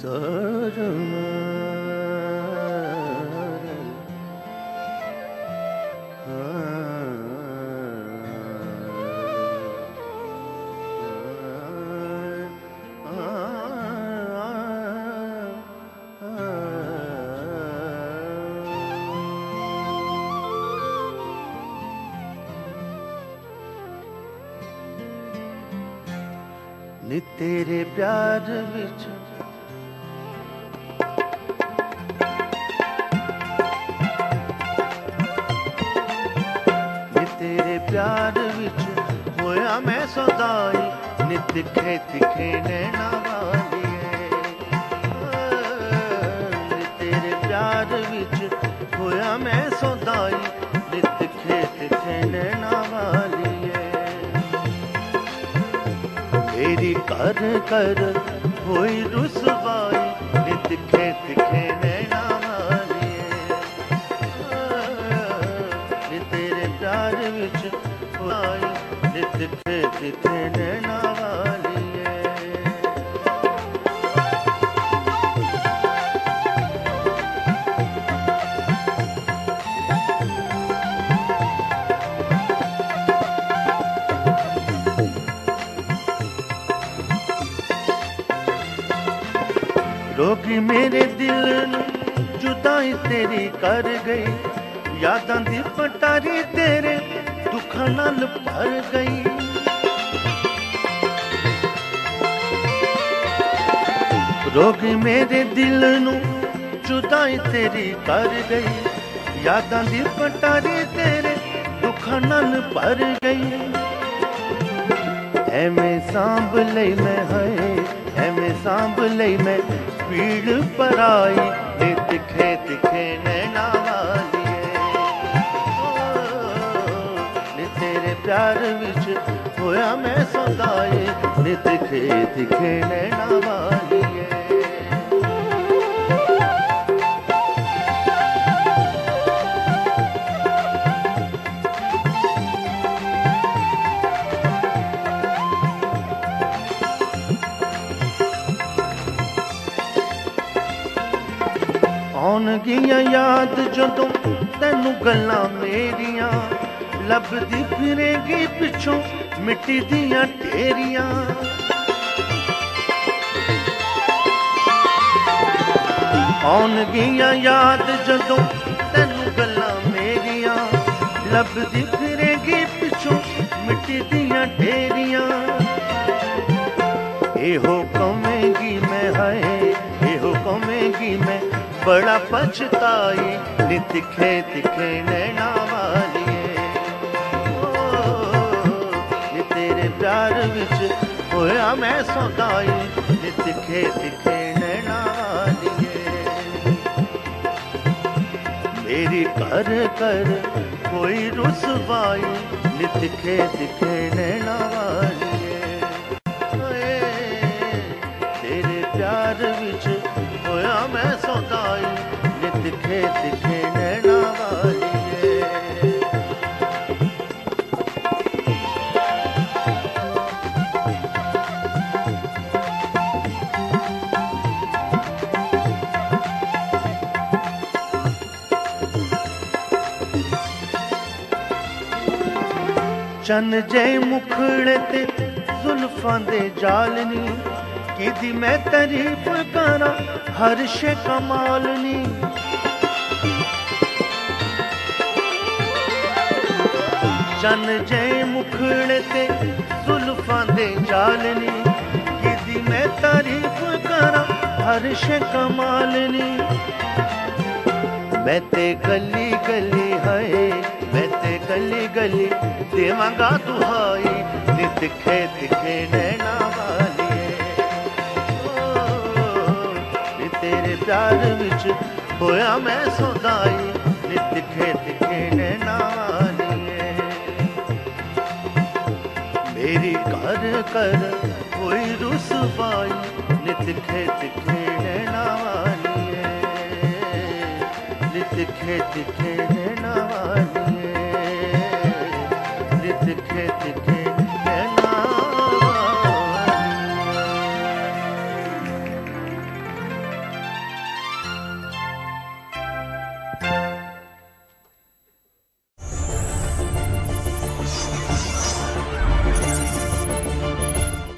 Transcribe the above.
नी तेरे प्यार विच नी तेरे प्यार विच होया मैं सौदाई नी तिखे तिखे नैना वालिए नी तेरे प्यार विच होया मैं सौदाई नी तिखे तिखे नैना वालिए मेरी कर कर होई रुसवाई नी तिखे तिखे नैना वालिए नी तेरे प्यार विच होई नी तिखे तिखे नैना वालिए रोगी मेरे दिल नू जुदाई तेरी कर गई यादां दी पटारी तेरे दुखां नाल भर गई रोगी मेरे दिल नू जुदाई तेरी कर गई यादां दी पटारी तेरे दुखां नाल भर गई एवें सांभ लई मैं है एवें सांभ लई मैं पीड़ पराई नी तिखे तिखे नैना वालिए नी तेरे प्यार विच होया मैं सौदाई नी तिखे तिखे नैना वालिए आउणगियां याद जदों तैनू गल्लां मेरियां लभदी फिरेगी पिछों मिट्टी दियां ढेरियां आउणगियां याद जदों तैनू गल्लां मेरियां लभदी फिरेगी पिछों मिट्टी दियां ढेरियां एहो कवेंगी मैं हाय एहो कवेंगी मैं बड़ा पछताई नी तिखे तिखे नैना वालिए नी तेरे प्यार विच होया मैं सौदाई नी तिखे तिखे नैना वालिए मेरी कर कर कोई रुसवाई नी तिखे तिखे नैना वालिए तेरे प्यार विच होया मैं सौदाई नी तिखे तिखे नैना वालिए चन जे मुखड़े ते जुल्फां दे जालनी किदी मैं तारीफ करा हर शे कमालनी चन जे मुखड़े ते जुल्फां दे जालनी किदी मैं तारीफ करा हर शे कमालनी मैं ते गली गली है मैं ते गली गली देवांगा दुहाई नी तिखे तिखे नैना वालिए नी तेरे प्यार विच होया मैं सौदाई नी तिखे तिखे नैना वालिए मेरी कर कर कोई रुसवाई नी तिखे तिखे नैना वालिए नी तिखे तिखे नैना वालिए नी तिखे तिखे